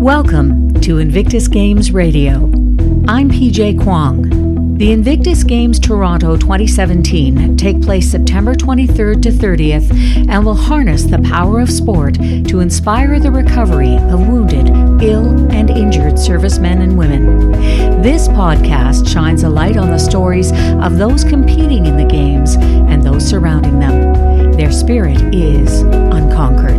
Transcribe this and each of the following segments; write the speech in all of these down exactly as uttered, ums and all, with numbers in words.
Welcome to Invictus Games Radio. I'm P J Kwong. The Invictus Games Toronto twenty seventeen take place September twenty-third to thirtieth and will harness the power of sport to inspire the recovery of wounded, ill, and injured servicemen and women. This podcast shines a light on the stories of those competing in the Games and those surrounding them. Their spirit is unconquered.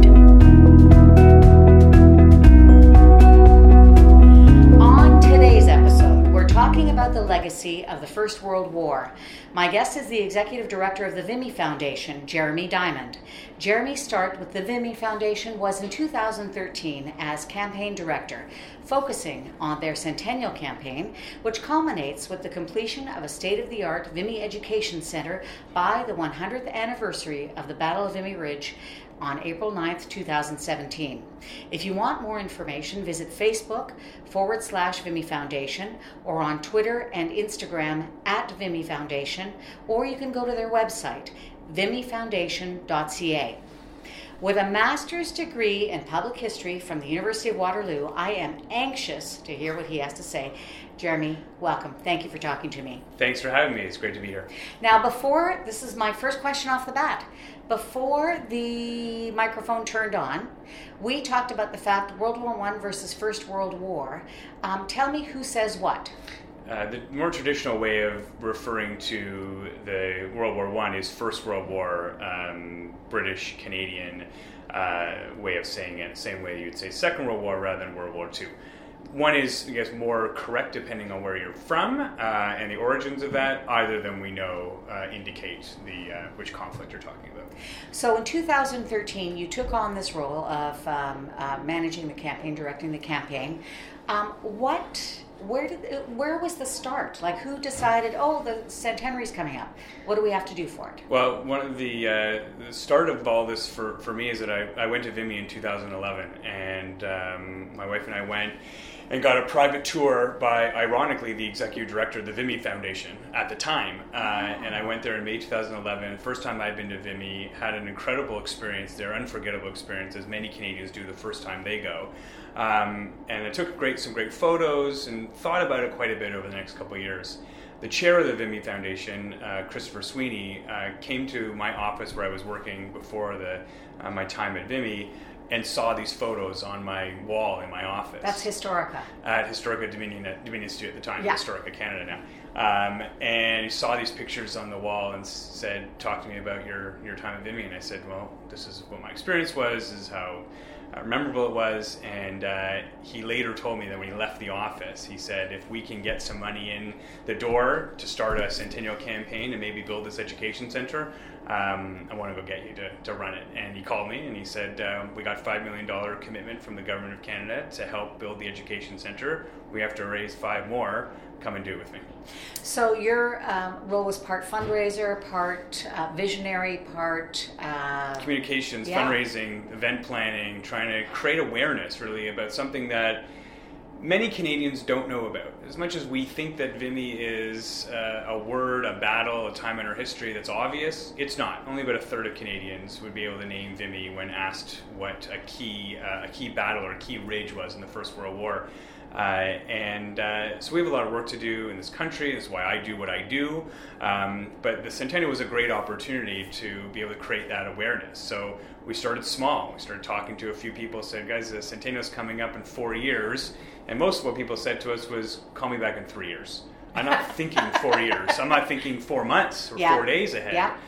Talking about the legacy of the First World War. My guest is the Executive Director of the Vimy Foundation, Jeremy Diamond. Jeremy's start with the Vimy Foundation was in two thousand thirteen as Campaign Director, focusing on their Centennial Campaign, which culminates with the completion of a state-of-the-art Vimy Education Center by the one hundredth anniversary of the Battle of Vimy Ridge on April ninth, two thousand seventeen. If you want more information, visit Facebook forward slash Vimy Foundation or on Twitter and Instagram at Vimy Foundation, or you can go to their website, vimy foundation dot c a. With a master's degree in public history from the University of Waterloo, I am anxious to hear what he has to say. Jeremy, welcome. Thank you for talking to me. Thanks for having me. It's great to be here. Now, before, this is my first question off the bat. Before the microphone turned on, we talked about the fact World War One versus First World War. Um, tell me who says what. Uh, the more traditional way of referring to the World War One is First World War, um, British, Canadian uh, way of saying it. Same way you'd say Second World War rather than World War Two. One is, I guess, more correct depending on where you're from uh, and the origins of that. Either of them we know uh, indicate the uh, which conflict you're talking about. So in two thousand thirteen, you took on this role of um, uh, managing the campaign, directing the campaign. Um, what, where did, where was the start? Like, who decided? Oh, the centenary's coming up. What do we have to do for it? Well, one of the uh, the start of all this for, for me is that I, I went to Vimy in two thousand eleven, and um, my wife and I went and got a private tour by, ironically, the executive director of the Vimy Foundation at the time. Uh, and I went there in May two thousand eleven. First time I'd been to Vimy, had an incredible experience there, unforgettable experience, as many Canadians do the first time they go. Um, and I took great some great photos and thought about it quite a bit over the next couple of years. The chair of the Vimy Foundation, uh, Christopher Sweeney, uh, came to my office where I was working before the uh, my time at Vimy, and saw these photos on my wall in my office. That's Historica. At Historica Dominion, Dominion Institute at the time, yeah. Historica Canada now. Um, and he saw these pictures on the wall and said, talk to me about your, your time at Vimy. And I said, well, this is what my experience was, this is how uh, memorable it was. And uh, he later told me that when he left the office, he said, if we can get some money in the door to start a Centennial campaign and maybe build this education center, Um, I want to go get you to, to run it. And he called me and he said, um, we got five million dollars commitment from the government of Canada to help build the education center. We have to raise five more. Come and do it with me. So your um, role was part fundraiser, part uh, visionary, part... Uh, Communications, yeah. fundraising, event planning, trying to create awareness really about something that many Canadians don't know about. As much as we think that Vimy is uh, a word, a battle, a time in our history that's obvious, it's not. Only about a third of Canadians would be able to name Vimy when asked what a key uh, a key battle or a key ridge was in the First World War. Uh, and uh, so we have a lot of work to do in this country. That's why I do what I do. Um, but the Centennial was a great opportunity to be able to create that awareness. So we started small. We started talking to a few people, said, guys, the Centennial's coming up in four years. And most of what people said to us was, call me back in three years. I'm not thinking four years. I'm not thinking four months or yeah. four days ahead. Yeah.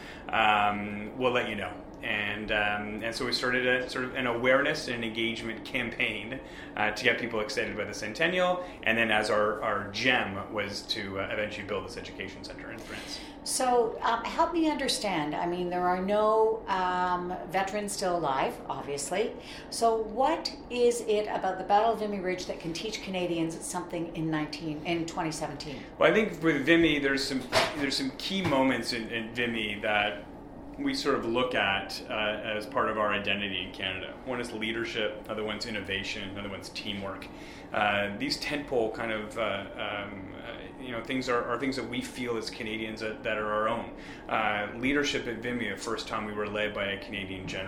Um, we'll let you know. And um, and so we started a sort of an awareness and engagement campaign uh, to get people excited about the Centennial, and then as our, our gem was to uh, eventually build this education center in France. So um, help me understand. I mean, there are no um, veterans still alive, obviously. So what is it about the Battle of Vimy Ridge that can teach Canadians something in nineteen in twenty seventeen? Well, I think with Vimy, there's some there's some key moments in, in Vimy that we sort of look at uh, as part of our identity in Canada. One is leadership, another one's innovation, another one's teamwork. Uh, these tentpole kind of uh, um, uh, you know things are, are things that we feel as Canadians that, that are our own. Uh, leadership at Vimy, the first time we were led by a Canadian general.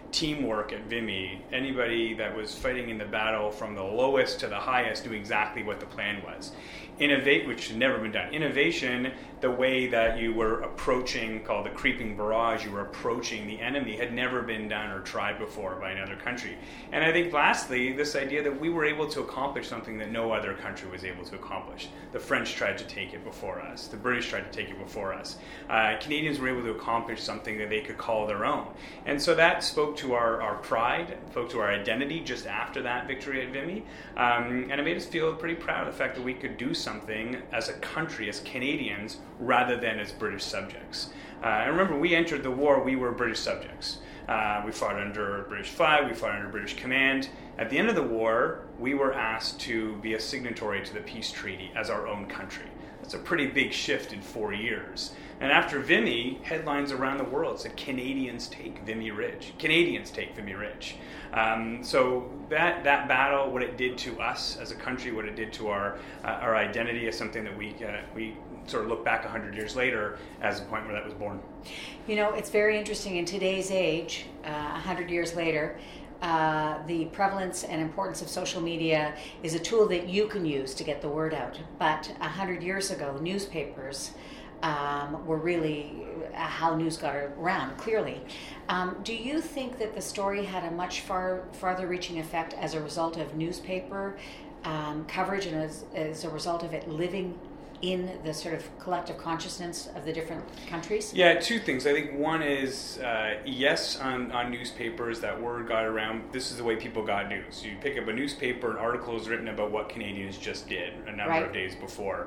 teamwork at Vimy. Anybody that was fighting in the battle from the lowest to the highest knew exactly what the plan was. Innovate, which had never been done. Innovation, the way that you were approaching, called the creeping barrage, you were approaching the enemy, had never been done or tried before by another country. And I think lastly, this idea that we were able to accomplish something that no other country was able to accomplish. The French tried to take it before us. The British tried to take it before us. Uh, Canadians were able to accomplish something that they could call their own. And so that spoke to our, our pride, spoke to our identity just after that victory at Vimy. Um, and it made us feel pretty proud of the fact that we could do something something as a country, as Canadians, rather than as British subjects. Uh, and remember, we entered the war, we were British subjects. Uh, we fought under British flag, we fought under British command. At the end of the war, we were asked to be a signatory to the peace treaty as our own country. That's a pretty big shift in four years. And after Vimy, headlines around the world said, Canadians take Vimy Ridge. Canadians take Vimy Ridge. Um, so that that battle, what it did to us as a country, what it did to our uh, our identity, is something that we uh, we sort of look back one hundred years later as the point where that was born. You know, it's very interesting in today's age, uh, one hundred years later, uh, the prevalence and importance of social media is a tool that you can use to get the word out. But one hundred years ago, newspapers Um, were really how news got around, clearly. Um, do you think that the story had a much far farther reaching effect as a result of newspaper um, coverage and as, as a result of it living in the sort of collective consciousness of the different countries? Yeah, two things. I think one is, uh, yes, on, on newspapers, that word got around. This is the way people got news. You pick up a newspaper, an article is written about what Canadians just did a number right. of days before.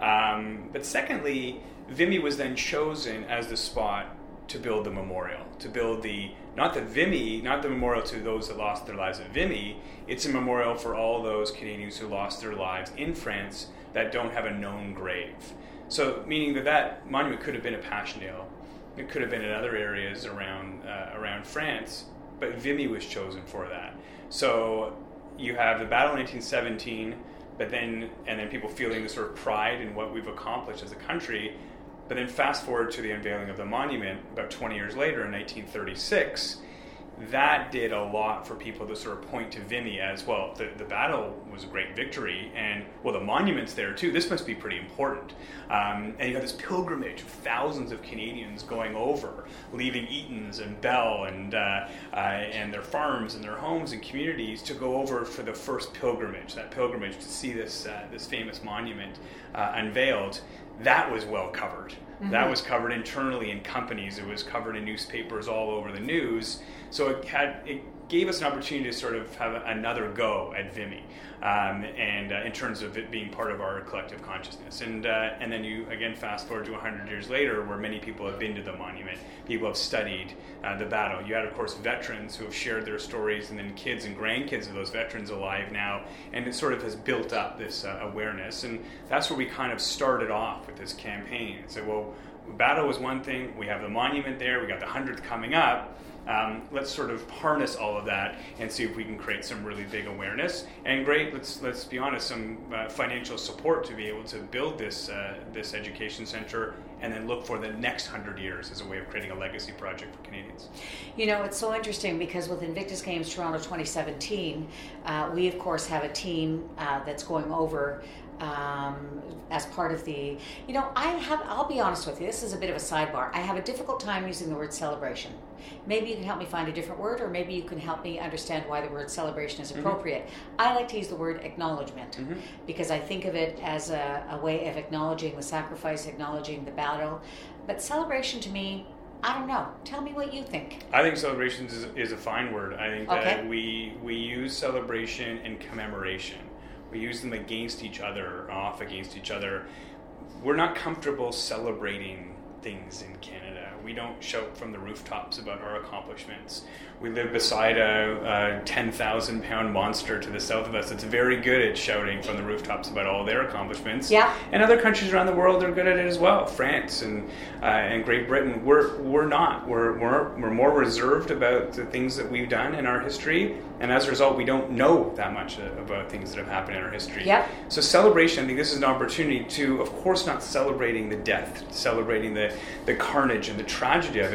Um, but secondly, Vimy was then chosen as the spot to build the memorial, to build the, not the Vimy, not the memorial to those that lost their lives at Vimy, it's a memorial for all those Canadians who lost their lives in France that don't have a known grave. So, meaning that that monument could have been at Passchendaele, it could have been in other areas around uh, around France, but Vimy was chosen for that. So, you have the battle in nineteen seventeen, but then, and then people feeling the sort of pride in what we've accomplished as a country. But then fast forward to the unveiling of the monument about twenty years later in nineteen thirty-six, that did a lot for people to sort of point to Vimy as, well, the, the battle was a great victory, and, well, the monument's there too. This must be pretty important. Um, and you have this pilgrimage of thousands of Canadians going over, leaving Eaton's and Bell and, uh, uh, and their farms and their homes and communities to go over for the first pilgrimage, that pilgrimage to see this, uh, this famous monument uh, unveiled. That was well covered. Mm-hmm. That was covered internally in companies. It was covered in newspapers all over the news. So it had it gave us an opportunity to sort of have another go at Vimy, um, and uh, in terms of it being part of our collective consciousness. And uh, and then you again fast forward to one hundred years later, where many people have been to the monument. People have studied uh, the battle. You had, of course, veterans who have shared their stories, and then kids and grandkids of those veterans alive now. And it sort of has built up this uh, awareness. And that's where we kind of started off with this campaign. So, well, battle was one thing. We have the monument there. We got the hundredth coming up. Um, let's sort of harness all of that and see if we can create some really big awareness. And great, let's let's be honest, some uh, financial support to be able to build this uh, this education center, and then look for the next hundred years as a way of creating a legacy project for Canadians. You know, it's so interesting because with Invictus Games Toronto twenty seventeen, uh, we of course have a team uh, that's going over um, as part of the, you know, I have, I'll be honest with you, this is a bit of a sidebar. I have a difficult time using the word celebration. Maybe you can help me find a different word, or maybe you can help me understand why the word celebration is appropriate. Mm-hmm. I like to use the word acknowledgement, mm-hmm. because I think of it as a, a way of acknowledging the sacrifice, acknowledging the battle. But celebration to me, I don't know. Tell me what you think. I think celebrations is, is a fine word. I think okay. that we we use celebration and commemoration. We use them against each other, off against each other. We're not comfortable celebrating things in Canada. We don't shout from the rooftops about our accomplishments. We live beside a, a ten thousand pound monster to the south of us that's very good at shouting from the rooftops about all their accomplishments. Yeah. And other countries around the world are good at it as well. France and uh, and Great Britain. We're we're not. We're we're we're more reserved about the things that we've done in our history, and as a result, we don't know that much about things that have happened in our history. Yeah. So celebration, I think this is an opportunity to, of course, not celebrating the death, celebrating the the carnage and the tragedy of it,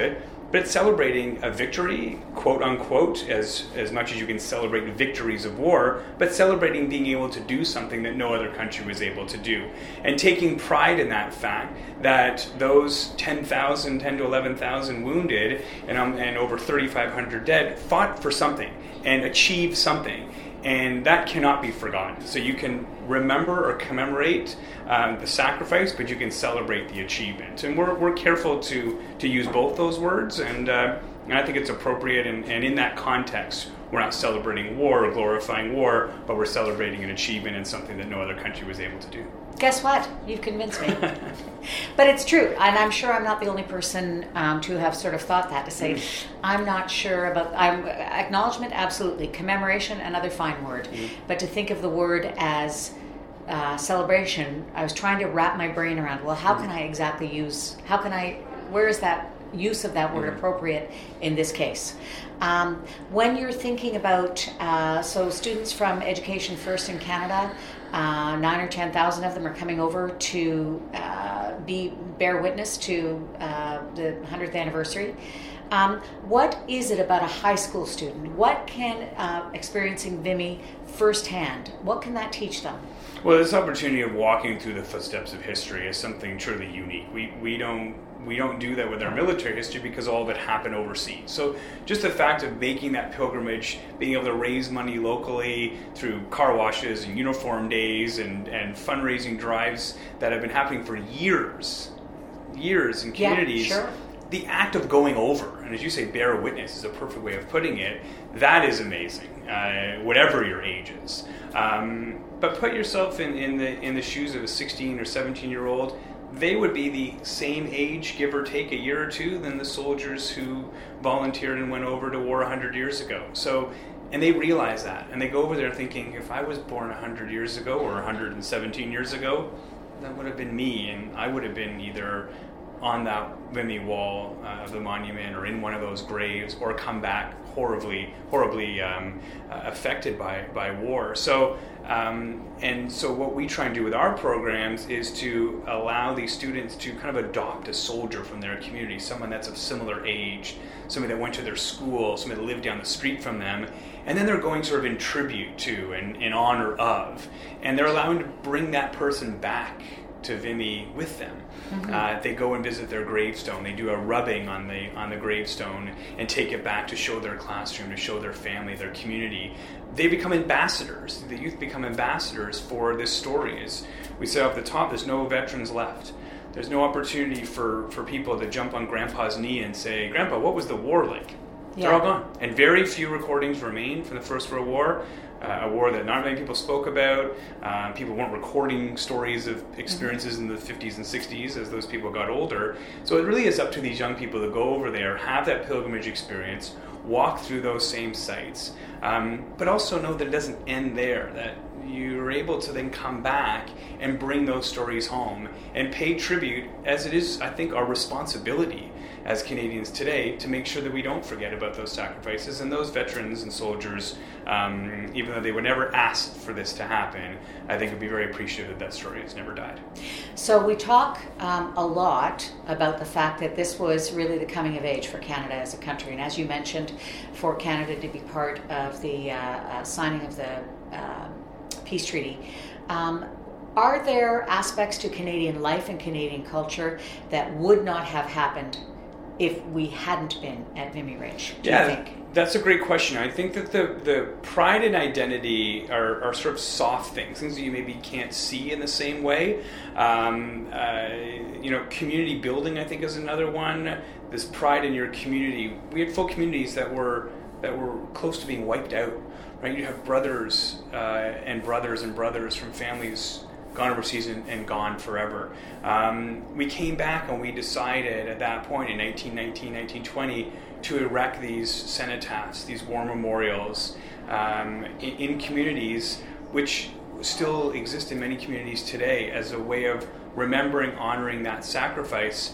but it's celebrating a victory, quote unquote, as, as much as you can celebrate victories of war, but celebrating being able to do something that no other country was able to do. And taking pride in that fact that those ten thousand, ten to eleven thousand wounded and, um, and over thirty-five hundred dead fought for something and achieved something. And that cannot be forgotten. So you can remember or commemorate um, the sacrifice, but you can celebrate the achievement. And we're we're careful to to use both those words, and, uh, and I think it's appropriate. And, and in that context, we're not celebrating war or glorifying war, but we're celebrating an achievement and something that no other country was able to do. Guess what? You've convinced me. But it's true, and I'm sure I'm not the only person um, to have sort of thought that, to say, mm. I'm not sure about, I'm, acknowledgement, absolutely, commemoration, another fine word, mm. but to think of the word as uh, celebration, I was trying to wrap my brain around, well, how mm. can I exactly use, how can I, where is that use of that word mm. appropriate in this case? Um, when you're thinking about, uh, so students from Education First in Canada, Uh, nine or ten thousand of them are coming over to uh, be bear witness to uh, the hundredth anniversary. Um, what is it about a high school student? What can uh, experiencing Vimy firsthand, what can that teach them? Well, this opportunity of walking through the footsteps of history is something truly unique. We we don't we don't do that with our military history because all of it happened overseas. So just the fact of making that pilgrimage, being able to raise money locally through car washes and uniform days and, and fundraising drives that have been happening for years, years in communities. Yeah, sure. The act of going over, and as you say, bear witness is a perfect way of putting it, that is amazing, uh, whatever your age is. Um, but put yourself in, in the in the shoes of a sixteen or seventeen year old. They would be the same age, give or take a year or two, than the soldiers who volunteered and went over to war one hundred years ago. So, and they realize that, and they go over there thinking, if I was born one hundred years ago or one hundred seventeen years ago, that would have been me, and I would have been either on that Vimy wall uh, of the monument or in one of those graves, or come back horribly, horribly um, uh, affected by, by war. So, um, and so what we try and do with our programs is to allow these students to kind of adopt a soldier from their community, someone that's of similar age, somebody that went to their school, somebody that lived down the street from them, and then they're going sort of in tribute to and in honor of, and they're allowing to bring that person back to Vimy with them. Mm-hmm. Uh, they go and visit their gravestone. They do a rubbing on the on the gravestone and take it back to show their classroom, to show their family, their community. They become ambassadors. The youth become ambassadors for this story. As we said off the top, there's no veterans left. There's no opportunity for, for people to jump on Grandpa's knee and say, Grandpa, what was the war like? Yeah. They're all gone. And very few recordings remain from the First World War. Uh, a war that not many people spoke about. Uh, people weren't recording stories of experiences mm-hmm. in the fifties and sixties as those people got older. So it really is up to these young people to go over there, have that pilgrimage experience, walk through those same sites, um, but also know that it doesn't end there, that you're able to then come back and bring those stories home and pay tribute, as it is, I think, our responsibility as Canadians today to make sure that we don't forget about those sacrifices and those veterans and soldiers, um, even though they were never asked for this to happen. I think we'd be very appreciative that that story has never died. So we talk um, a lot about the fact that this was really the coming of age for Canada as a country, and as you mentioned, for Canada to be part of the uh, uh, signing of the uh, peace treaty. Um, are there aspects to Canadian life and Canadian culture that would not have happened if we hadn't been at Vimy Ridge, do yeah, you think? That's a great question. I think that the, the pride and identity are, are sort of soft things, things that you maybe can't see in the same way. Um, uh, you know, community building, I think, is another one. This pride in your community. We had full communities that were that were close to being wiped out. Right? You have brothers uh, and brothers and brothers from families gone overseas and, and gone forever. Um, we came back and we decided at that point in nineteen nineteen, nineteen twenty to erect these cenotaphs, these war memorials um, in, in communities which still exist in many communities today as a way of remembering, honoring that sacrifice,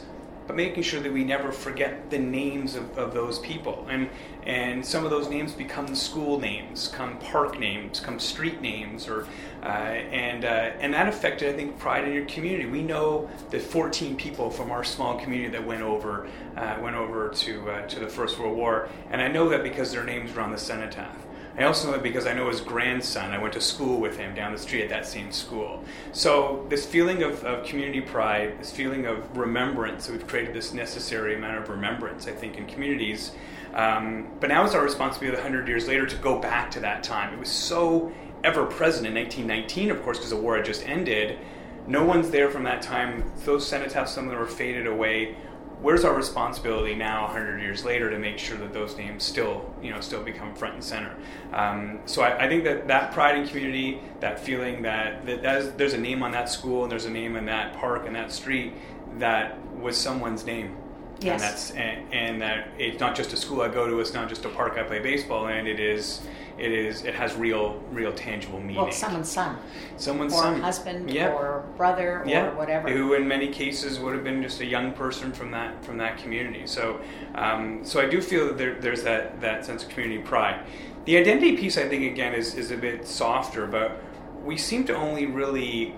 but making sure that we never forget the names of, of those people. And and some of those names become school names, come park names, come street names, or uh, and uh, and that affected, I think, pride in your community. We know that fourteen people from our small community that went over uh, went over to uh, to the First World War, and I know that because their names were on the cenotaph. I also know that because I know his grandson. I went to school with him down the street at that same school. So this feeling of, of community pride, this feeling of remembrance, we've created this necessary amount of remembrance, I think, in communities. Um, but now it's our responsibility one hundred years later to go back to that time. It was so ever present in nineteen nineteen, of course, because the war had just ended. No one's there from that time. Those cenotaphs, some of them are faded away. Where's our responsibility now, one hundred years later, to make sure that those names still, you know, still become front and center? Um, so I, I think that that pride in community, that feeling that, that, that is, there's a name on that school and there's a name in that park and that street that was someone's name. Yes. And that's and, and that it's not just a school I go to. It's not just a park I play baseball in. It is. It is. It has real, real tangible meaning. Well, someone's son. Someone's or son. husband, yeah. or brother, or yeah. whatever. Who, in many cases, would have been just a young person from that from that community. So, um, so I do feel that there, there's that, that sense of community pride. The identity piece, I think, again, is is a bit softer, but we seem to only really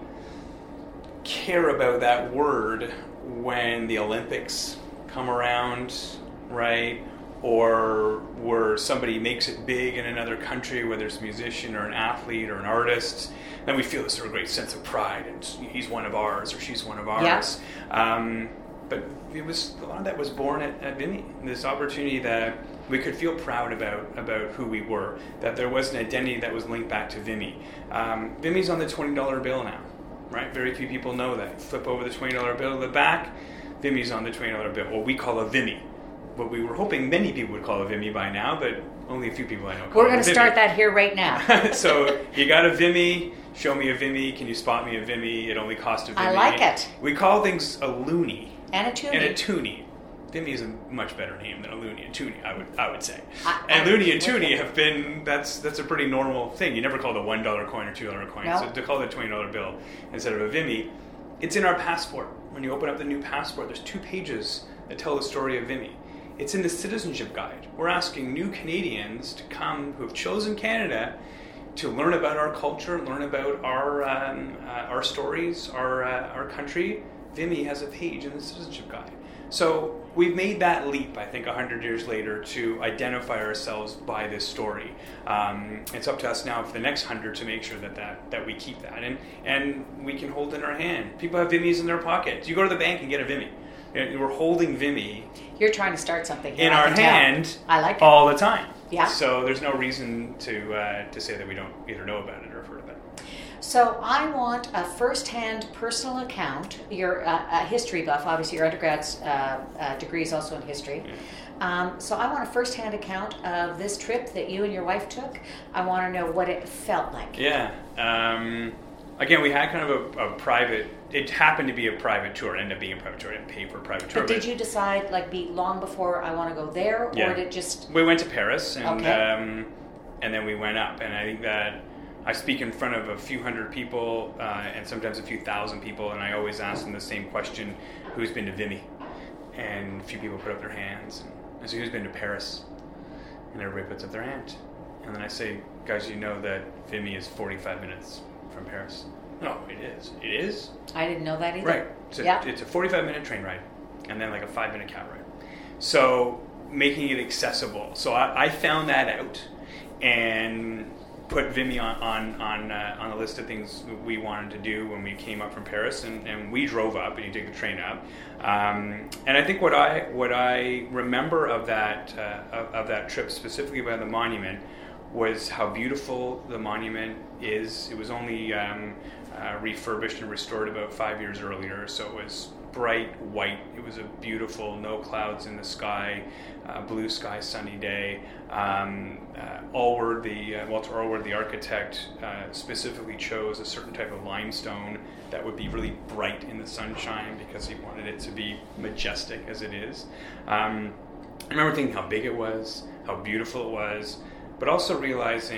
care about that word when the Olympics come around, right? Or where somebody makes it big in another country, whether it's a musician or an athlete or an artist, then we feel this sort of great sense of pride, and he's one of ours or she's one of ours. Yeah. Um, but it was a lot of that was born at, at Vimy. This opportunity that we could feel proud about about who we were, that there was an identity that was linked back to Vimy. Um, Vimy's on the twenty dollar bill now, right? Very few people know that. Flip over the twenty dollar bill to the back, Vimy's on the twenty dollar bill, what we call a Vimy. What we were hoping many people would call a Vimy by now, but only a few people I know call We're it going to start that here right now. So you got a Vimy, show me a Vimy, can you spot me a Vimy? It only cost a Vimy. I like it. We call things a loonie. And a toonie. And a toonie. Vimy is a much better name than a loonie and toonie, I would I would say. I, and I, loonie and toonie have been, that's that's a pretty normal thing. You never call it a one dollar coin or two dollar coin. No. So to call it a twenty dollar bill instead of a Vimy, it's in our passport. When you open up the new passport, there's two pages that tell the story of Vimy. It's in the citizenship guide. We're asking new Canadians to come who have chosen Canada to learn about our culture, learn about our um, uh, our stories, our uh, our country. Vimy has a page in the citizenship guide. So we've made that leap, I think, one hundred years later to identify ourselves by this story. Um, it's up to us now for the next hundred to make sure that, that, that we keep that. And, and we can hold it in our hand. People have Vimys in their pockets. You go to the bank and get a Vimy. We're holding Vimy. You're trying to start something here. In our hand. I like it. All the time. Yeah. So there's no reason to uh, to say that we don't either know about it or have heard of it. So I want a first-hand personal account. You're a, a history buff. Obviously, your undergrad's uh, uh, degree is also in history. Yeah. Um, so I want a first-hand account of this trip that you and your wife took. I want to know what it felt like. Yeah. Um, again, we had kind of a, a private. It happened to be a private tour. It ended up being a private tour. I didn't pay for a private tour. But did you decide, like, be long before I want to go there, Yeah. or did it just? We went to Paris, and Okay. um, and then we went up. And I think that I speak in front of a few hundred people, uh, and sometimes a few thousand people, and I always ask them the same question: who's been to Vimy? And a few people put up their hands. And I say, who's been to Paris? And everybody puts up their hand. And then I say, guys, you know that Vimy is forty-five minutes from Paris. No, it is. It is? I didn't know that either. Right. It's a, yeah. it's a forty-five minute train ride, and then like a five minute cab ride. So making it accessible. So I, I found that out and put Vimy on on on, uh, on a list of things we wanted to do when we came up from Paris, and, and we drove up, and you take the train up. Um, and I think what I what I remember of that uh, of, of that trip, specifically by the monument, was how beautiful the monument is. It was only um, uh, refurbished and restored about five years earlier, so it was bright white. It was a beautiful, no clouds in the sky, uh, blue sky, sunny day. Um, uh, Allward, the uh, Walter Allward, the architect, uh, specifically chose a certain type of limestone that would be really bright in the sunshine because he wanted it to be majestic as it is. Um, I remember thinking how big it was, how beautiful it was, but also realizing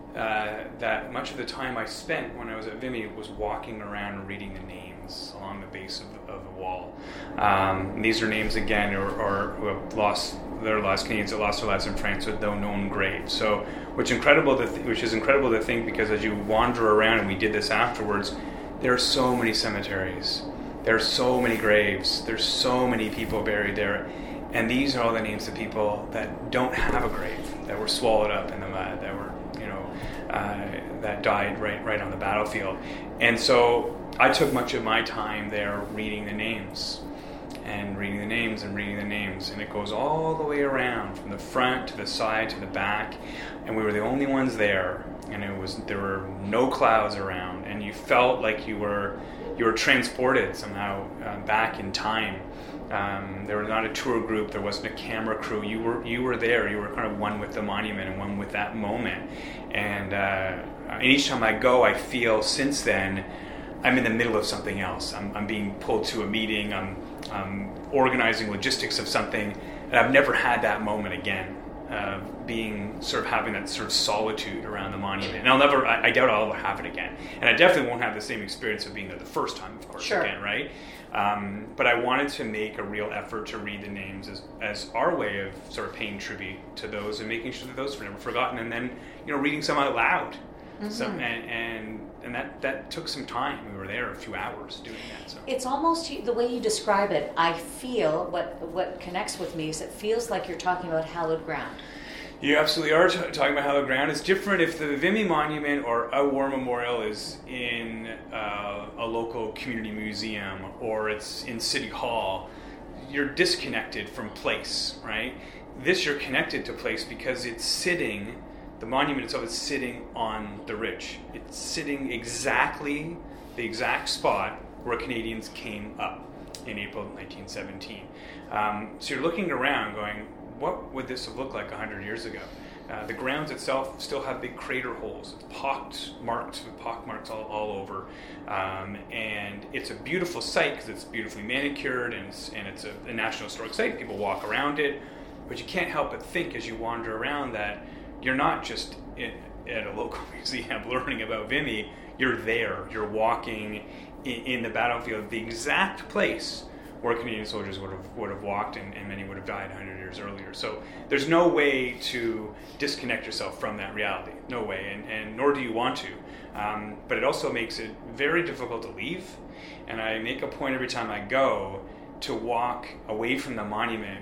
uh, that much of the time I spent when I was at Vimy was walking around and reading the names along the base of, of the wall. Um, and these are names, again, or, or who have lost their lives, Canadians that lost their lives in France with no known grave. So, which incredible to th- which is incredible to think, because as you wander around, and we did this afterwards, there are so many cemeteries, there are so many graves, there's so many people buried there, and these are all the names of people that don't have a grave, that were swallowed up in the mud, that were, you know, uh, that died right right on the battlefield. And so I took much of my time there reading the names, and reading the names and reading the names, and it goes all the way around from the front to the side to the back, and we were the only ones there, and it was there were no clouds around, and you felt like you were you were transported somehow uh, back in time. Um, there was not a tour group, there wasn't a camera crew. You were you were there. You were kind of one with the monument and one with that moment. And, uh, and each time I go, I feel since then I'm in the middle of something else. I'm, I'm being pulled to a meeting. I'm, I'm organizing logistics of something, and I've never had that moment again. Uh, being sort of having that sort of solitude around the monument, and I'll never. I, I doubt I'll ever have it again. And I definitely won't have the same experience of being there the first time, of course, sure. again, right? Um, but I wanted to make a real effort to read the names as as our way of sort of paying tribute to those and making sure that those were never forgotten. And then, you know, reading some out loud. Mm-hmm. So, and and and that, that took some time. We were there a few hours doing that. So it's almost the way you describe it. I feel what what connects with me is it feels like you're talking about hallowed ground. You absolutely are t- talking about hallowed ground. It's different if the Vimy Monument or a war memorial is in uh, a local community museum or it's in City Hall. You're disconnected from place, right? This you're connected to place because it's sitting, the monument itself is sitting on the ridge. It's sitting exactly the exact spot where Canadians came up in April nineteen seventeen. Um, so you're looking around going, what would this have looked like one hundred years ago? Uh, the grounds itself still have big crater holes. It's pocked, marked with pock marks all, all over. Um, and it's a beautiful site because it's beautifully manicured and it's, and it's a, a National Historic Site. People walk around it. But you can't help but think as you wander around that you're not just in, at a local museum learning about Vimy. You're there. You're walking in, in the battlefield, the exact place where Canadian soldiers would have would have walked, and, and many would have died one hundred years earlier. So there's no way to disconnect yourself from that reality. No way, and, and nor do you want to. Um, but it also makes it very difficult to leave. And I make a point every time I go to walk away from the monument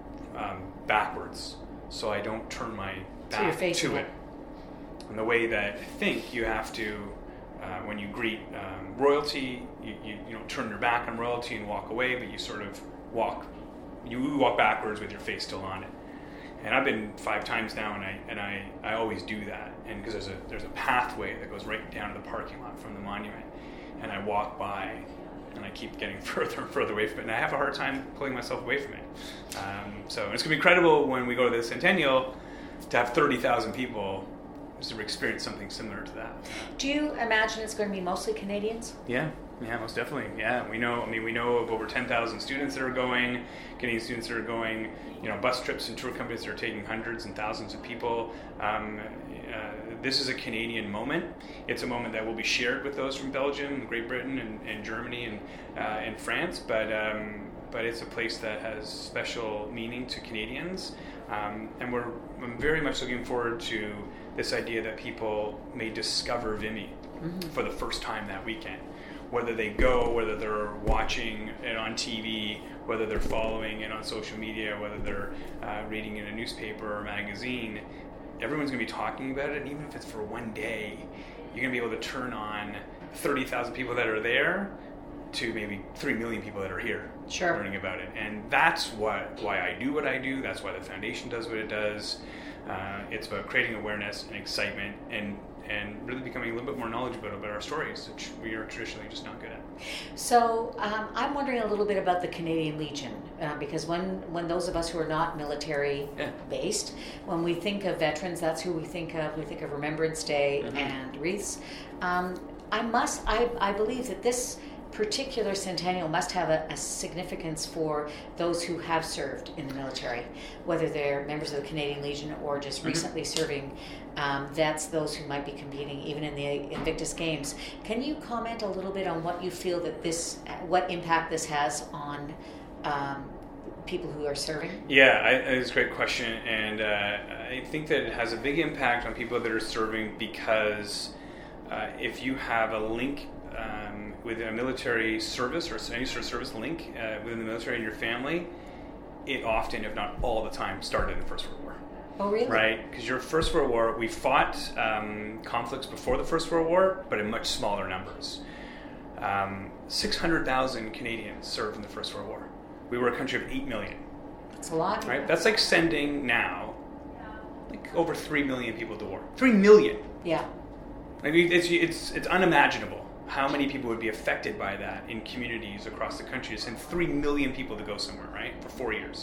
um, backwards, so I don't turn my back so to it. And the way that I think you have to, uh, when you greet um, royalty, you, you, you don't turn your back on royalty and walk away, but you sort of walk, you walk backwards with your face still on it. And I've been five times now, and I and I, I always do that, and because there's a there's a pathway that goes right down to the parking lot from the monument, and I walk by, and I keep getting further and further away from it, and I have a hard time pulling myself away from it. Um, so it's going to be incredible when we go to the Centennial to have thirty thousand people just to experience something similar to that. Do you imagine it's going to be mostly Canadians? Yeah, yeah, most definitely. Yeah, we know. I mean, we know of over ten thousand students that are going, Canadian students that are going. You know, bus trips and tour companies that are taking hundreds and thousands of people. Um, uh, this is a Canadian moment. It's a moment that will be shared with those from Belgium, Great Britain, and, and Germany, and uh, and France. But um, but it's a place that has special meaning to Canadians, um, and we're I'm very much looking forward to this idea that people may discover Vimy mm-hmm. for the first time that weekend. Whether they go, whether they're watching it on T V, whether they're following it on social media, whether they're uh, reading in a newspaper or magazine, everyone's going to be talking about it. And even if it's for one day, you're going to be able to turn on thirty thousand people that are there to maybe three million people that are here sure. learning about it. And that's what why I do what I do. That's why the foundation does what it does. Uh, it's about creating awareness and excitement and and really becoming a little bit more knowledgeable about our stories, which we are traditionally just not good at. So um, I'm wondering a little bit about the Canadian Legion, uh, because when, when those of us who are not military yeah. based, when we think of veterans, that's who we think of. We think of Remembrance Day mm-hmm. and wreaths. Um, I must, I, I believe that this particular centennial must have a, a significance for those who have served in the military, whether they're members of the Canadian Legion or just mm-hmm. recently serving um, vets, those who might be competing even in the Invictus Games. Can you comment a little bit on what you feel that this, what impact this has on um, people who are serving? Yeah, I, it's a great question, and uh, I think that it has a big impact on people that are serving because uh, if you have a link um, with a military service or any sort of service link uh, within the military in your family, it often, if not all the time, started in the First World War. Oh, really? Right, because your First World War, we fought um, conflicts before the First World War, but in much smaller numbers. Um, six hundred thousand Canadians served in the First World War. We were a country of eight million. That's a lot. Right? That's like sending now like over three million people to war. three million! Yeah. I mean, it's, it's, it's unimaginable how many people would be affected by that in communities across the country to send three million people to go somewhere, right, for four years.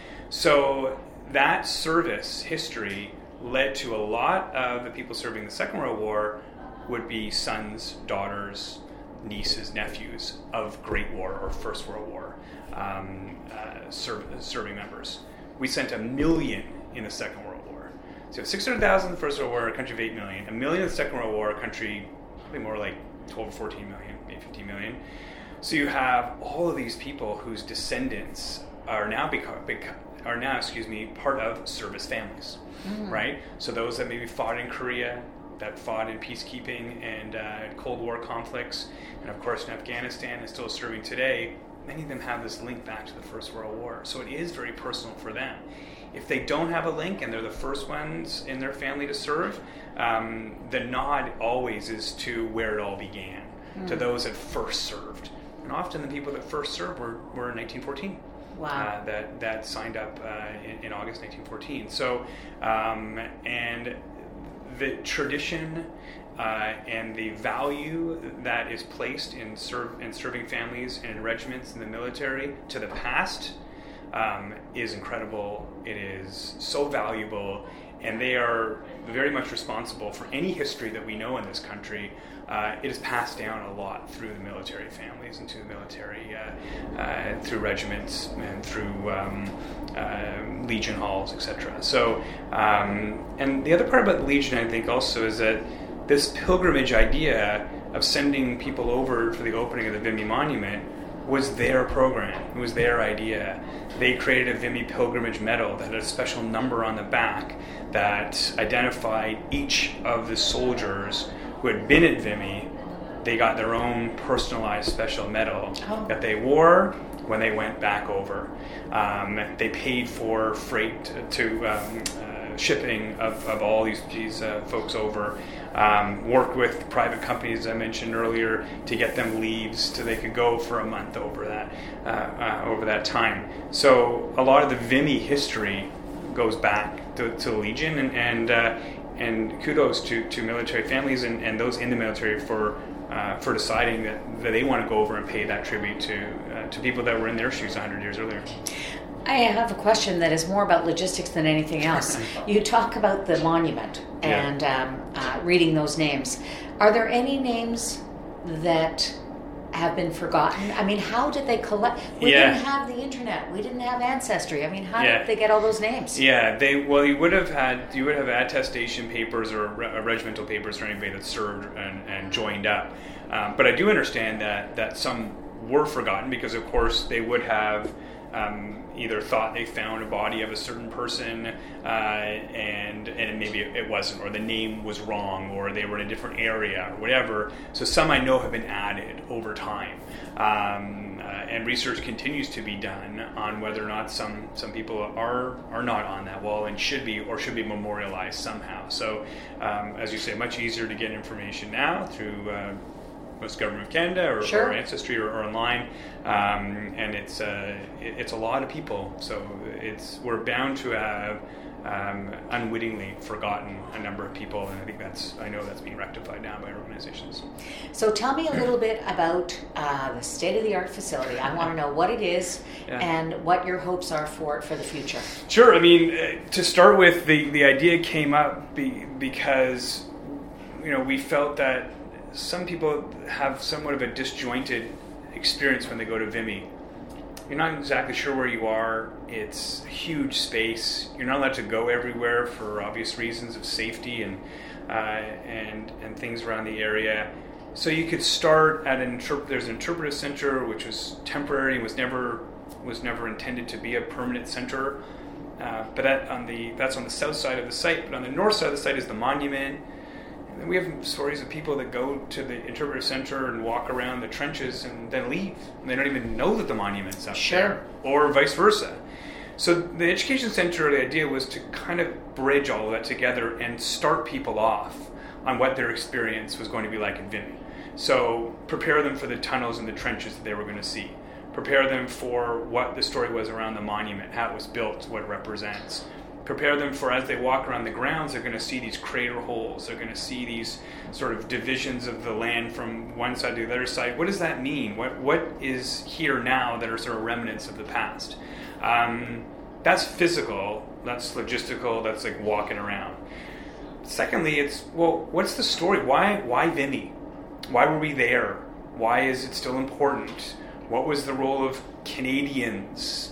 So that service history led to a lot of the people serving the Second World War would be sons, daughters, nieces, nephews of Great War or First World War um, uh, serv- serving members. We sent a million in the Second World War. So six hundred thousand in the First World War, a country of eight million. A million in the Second World War, a country probably more like twelve or fourteen million, maybe fifteen million. So you have all of these people whose descendants are now become, become are now, excuse me, part of service families, mm. right? So those that maybe fought in Korea, that fought in peacekeeping and uh, Cold War conflicts, and of course in Afghanistan and still serving today, many of them have this link back to the First World War. So it is very personal for them. If they don't have a link and they're the first ones in their family to serve, um, the nod always is to where it all began, mm. to those that first served. And often the people that first served were, were in nineteen fourteen. Wow. Uh, that, that signed up uh, in, in August nineteen fourteen. So, um, and the tradition uh, and the value that is placed in, serve, in serving families and in regiments in the military to the past um, is incredible. It is so valuable, and they are very much responsible for any history that we know in this country. Uh, it is passed down a lot through the military families and to the military, uh, uh, through regiments and through um, uh, Legion halls, et cetera. So, um, and the other part about the Legion, I think, also is that this pilgrimage idea of sending people over for the opening of the Vimy Monument was their program. It was their idea. They created a Vimy Pilgrimage Medal that had a special number on the back that identified each of the soldiers who had been at Vimy. They got their own personalized special medal oh. that they wore when they went back over. Um, they paid for freight to um, uh, shipping of, of all these, these uh, folks over. Um, worked with private companies, as I mentioned earlier, to get them leaves so they could go for a month over that uh, uh, over that time. So a lot of the Vimy history goes back to, to Legion, and and, uh, and kudos to, to military families and, and those in the military for uh, for deciding that, that they want to go over and pay that tribute to uh, to people that were in their shoes one hundred years earlier. I have a question that is more about logistics than anything else. You talk about the monument and yeah. um, uh, reading those names. Are there any names that have been forgotten? I mean, how did they collect? We yeah. didn't have the internet. We didn't have Ancestry. I mean, how yeah. did they get all those names? Yeah, they well, you would have had you would have attestation papers or re- regimental papers for anybody that served and, and joined up. Um, but I do understand that that some were forgotten because, of course, they would have. Um, either thought they found a body of a certain person uh, and and maybe it wasn't, or the name was wrong, or they were in a different area or whatever. So some I know have been added over time. Um, uh, and research continues to be done on whether or not some, some people are are not on that wall and should be, or should be memorialized somehow. So um, as you say, much easier to get information now through uh, most Government of Canada or, sure. or Ancestry or, or online, um, and it's uh, it, it's a lot of people. So it's we're bound to have um, unwittingly forgotten a number of people, and I think that's I know that's being rectified now by organizations. So tell me a little bit about uh, the state-of-the-art facility. I want to know what it is yeah. and what your hopes are for it for the future. Sure. I mean, uh, to start with, the the idea came up be, because you know we felt that some people have somewhat of a disjointed experience when they go to Vimy. you're not exactly sure where you are. It's a huge space. You're not allowed to go everywhere for obvious reasons of safety and uh, and and things around the area. So you could start at an interp- there's an interpretive center which was temporary, was never was never intended to be a permanent center. Uh, but at, on the that's on the south side of the site. But on the north side of the site is the monument. And then we have stories of people that go to the interpretive center and walk around the trenches and then leave. And they don't even know that the monument's up Sure. there, or vice versa. So the education center, the idea was to kind of bridge all of that together and start people off on what their experience was going to be like in Vimy. So prepare them for the tunnels and the trenches that they were going to see. Prepare them for what the story was around the monument, how it was built, what it represents. Prepare them for, as they walk around the grounds, they're going to see these crater holes. They're going to see these sort of divisions of the land from one side to the other side. What does that mean? What What is here now that are sort of remnants of the past? Um, that's physical, that's logistical, that's like walking around. Secondly, it's, well, what's the story? Why, why Vimy? Why were we there? Why is it still important? What was the role of Canadians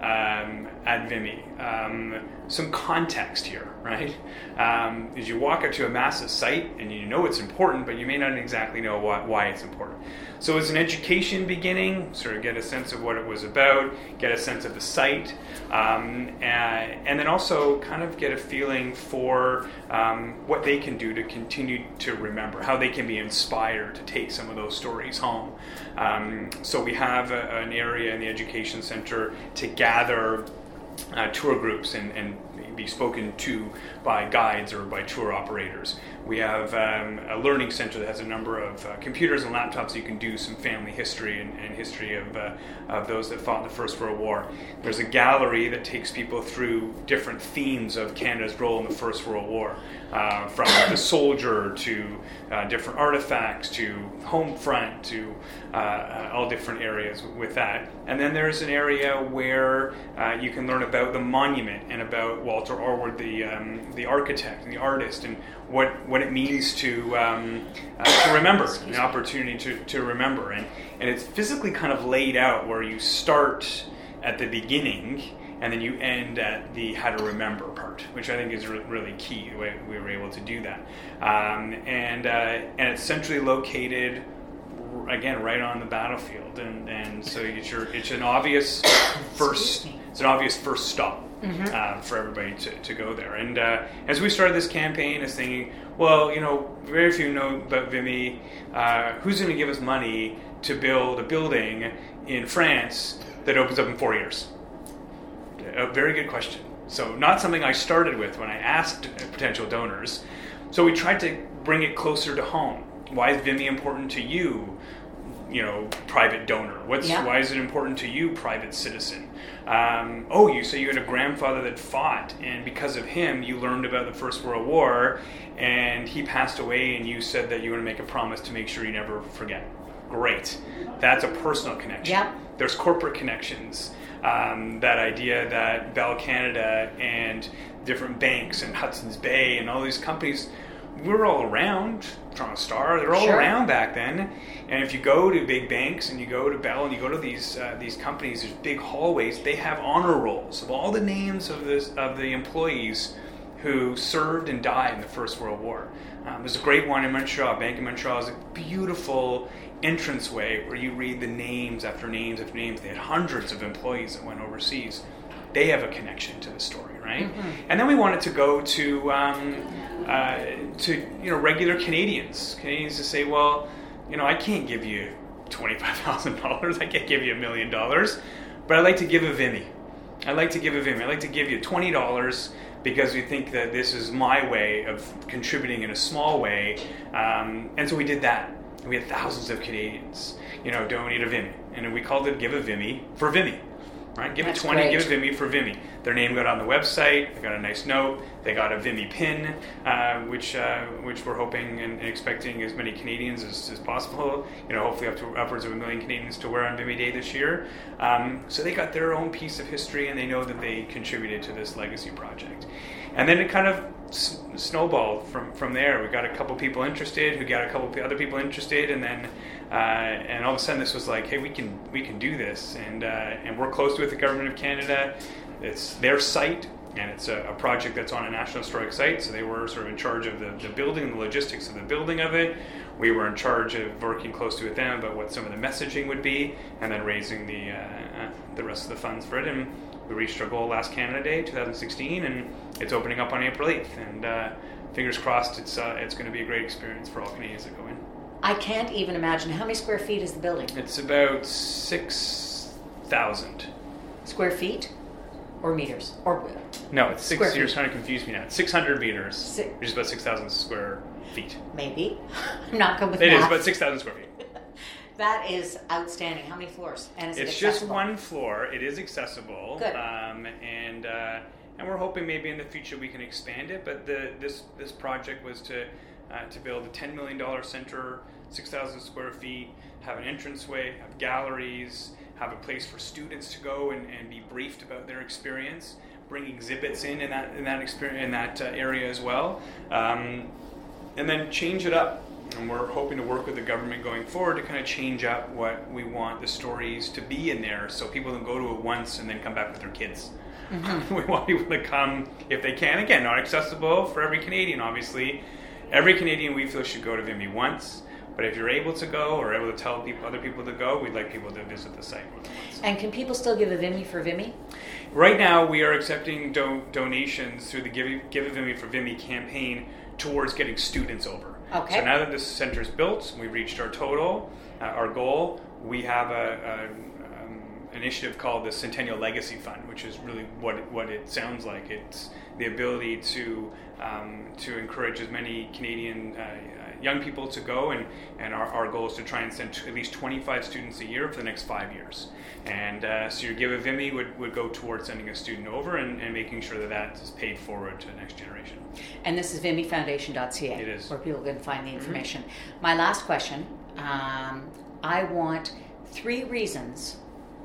um, at Vimy? Um, some context here, right? Um, as you walk up to a massive site and you know it's important, but you may not exactly know why, why it's important. So it's an education beginning, sort of get a sense of what it was about, get a sense of the site, um, and, and then also kind of get a feeling for um, what they can do to continue to remember, how they can be inspired to take some of those stories home. Um, so we have a, an area in the education center to gather uh, tour groups and, and be spoken to by guides or by tour operators. We have um, a learning center that has a number of uh, computers and laptops so you can do some family history and, and history of, uh, of those that fought in the First World War. There's a gallery that takes people through different themes of Canada's role in the First World War, uh, from the soldier to uh, different artifacts to home front to uh, uh, all different areas with that. And then there's an area where uh, you can learn about the monument and about Walter Orward, the um, the architect and the artist, and what, what it means to um, uh, to remember, an opportunity to, to remember. And, and it's physically kind of laid out where you start at the beginning and then you end at the how to remember part, which I think is re- really key, the way we were able to do that. Um, and, uh, and it's centrally located, again, right on the battlefield. And, and so it's, your, it's an obvious first it's an obvious first stop. Mm-hmm. Uh, for everybody to, to go there. And uh, as we started this campaign, I was thinking, well, you know, very few know about Vimy. Uh, who's going to give us money to build a building in France that opens up in four years? A very good question. So not something I started with when I asked potential donors. So we tried to bring it closer to home. Why is Vimy important to you? You know, private donor. What's yeah. Why is it important to you, private citizen? Um, oh, you say you had a grandfather that fought, and because of him, you learned about the First World War, and he passed away, and you said that you were going to make a promise to make sure you never forget. Great. That's a personal connection. Yeah. There's corporate connections. Um, that idea that Bell Canada and different banks and Hudson's Bay and all these companies, we were all around. Toronto Star, they're all sure. around back then. And if you go to big banks and you go to Bell and you go to these uh, these companies, there's big hallways. They have honor rolls of all the names of this of the employees who served and died in the First World War. Um, there's a great one in Montreal. Bank of Montreal is a beautiful entranceway where you read the names after names after names. They had hundreds of employees that went overseas. They have a connection to the story, right? Mm-hmm. And then we wanted to go to um, uh, to you know regular Canadians. Canadians to say, well, you know, I can't give you twenty-five thousand dollars. I can't give you a million dollars, but I'd like to give a Vimy. I'd like to give a Vimy. I'd like to give you twenty dollars because we think that this is my way of contributing in a small way. Um, and so we did that. We had thousands of Canadians, you know, donate a Vimy, and we called it Give a Vimy for Vimy. Right? Give That's it twenty, great. give it Vimy for Vimy. their name got on the website. They got a nice note. They got a Vimy pin, uh, which uh, which we're hoping and expecting as many Canadians as, as possible. You know, hopefully up to upwards of a million Canadians to wear on Vimy Day this year. Um, so they got their own piece of history, and they know that they contributed to this legacy project. And then it kind of s- snowballed from, from there. We got a couple people interested, who got a couple other people interested, and then uh, and all of a sudden this was like, hey, we can we can do this, and uh, and we're close with the Government of Canada. It's their site, and it's a, a project that's on a National Historic Site, so they were sort of in charge of the, the building and the logistics of the building of it. We were in charge of working closely with them about what some of the messaging would be, and then raising the uh, uh, the rest of the funds for it. And we reached our goal last Canada Day, twenty sixteen, and it's opening up on April eighth. And uh, fingers crossed, it's uh, it's going to be a great experience for all Canadians that go in. I can't even imagine. How many square feet is the building? It's about six thousand. Square feet? Or meters? Or No, it's six. Square You're feet. trying to confuse me now. It's six hundred meters, Six. which is about six thousand square feet. Maybe. I'm not good with It math. is about six thousand square feet. That is outstanding. How many floors? And is It's it just accessible? one floor. It is accessible. Good. Um, and uh, and we're hoping maybe in the future we can expand it. But the this this project was to uh, to build a ten million dollars center, six thousand square feet, have an entranceway, have galleries, have a place for students to go and, and be briefed about their experience, bring exhibits in in that in that experience in that uh, area as well, um, and then change it up. And we're hoping to work with the government going forward to kind of change up what we want the stories to be in there, so people don't go to it once and then come back with their kids. Mm-hmm. We want people to come if they can. Again, not accessible for every Canadian, obviously. Every Canadian we feel should go to Vimy once. But if you're able to go or able to tell people, other people to go, we'd like people to visit the site more than once. And can people still give a Vimy for Vimy? Right now, we are accepting do- donations through the Give, Give a Vimy for Vimy campaign towards getting students over. Okay. So now that this center's built, we've reached our total, uh, our goal. We have a, a um, initiative called the Centennial Legacy Fund, which is really what it, what it sounds like. It's the ability to um, to encourage as many Canadian uh, young people to go, and, and our, our goal is to try and send at least twenty-five students a year for the next five years. And uh, so your Give a Vimy would, would go towards sending a student over and, and making sure that that is paid forward to the next generation. And this is vimy foundation dot c a. It is. Where people can find the information. Mm-hmm. My last question, um, I want three reasons,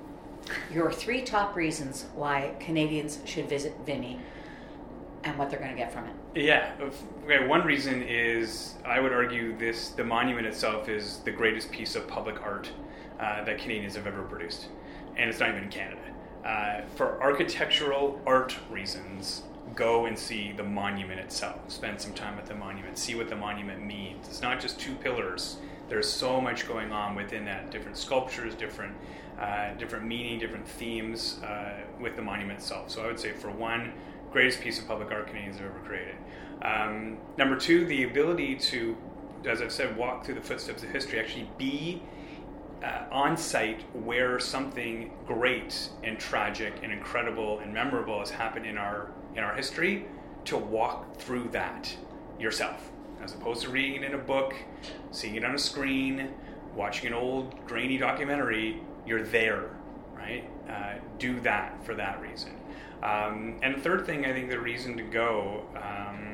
your three top reasons why Canadians should visit Vimy and what they're going to get from it. Yeah. Okay, one reason is, I would argue this, the monument itself is the greatest piece of public art uh, that Canadians have ever produced. And it's not even in Canada. Uh, for architectural art reasons, go and see the monument itself. Spend some time at the monument. See what the monument means. It's not just two pillars. There's so much going on within that. Different sculptures, different uh, different meaning, different themes uh, with the monument itself. So I would say, for one, greatest piece of public art Canadians have ever created. Um, number two, the ability to, as I've said, walk through the footsteps of history, actually be uh, on site where something great and tragic and incredible and memorable has happened in our in our history, to walk through that yourself, as opposed to reading it in a book, seeing it on a screen, watching an old grainy documentary. You're there, right? Uh, do that for that reason. Um, and the third thing, I think the reason to go um,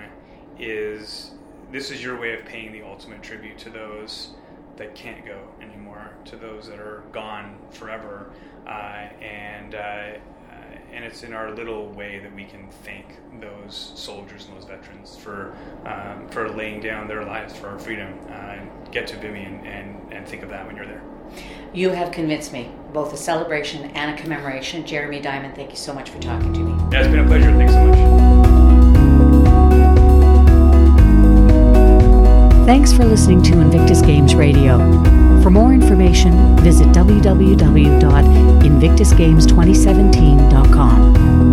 is this is your way of paying the ultimate tribute to those that can't go anymore, to those that are gone forever, uh, and uh, and it's in our little way that we can thank those soldiers and those veterans for um, for laying down their lives for our freedom. Uh, and get to Vimy and, and, and think of that when you're there. You have convinced me, both a celebration and a commemoration. Jeremy Diamond, thank you so much for talking to me. Yeah, it's been a pleasure. Thanks so much. Thanks for listening to Invictus Games Radio. For more information, visit w w w dot invictus games twenty seventeen dot com.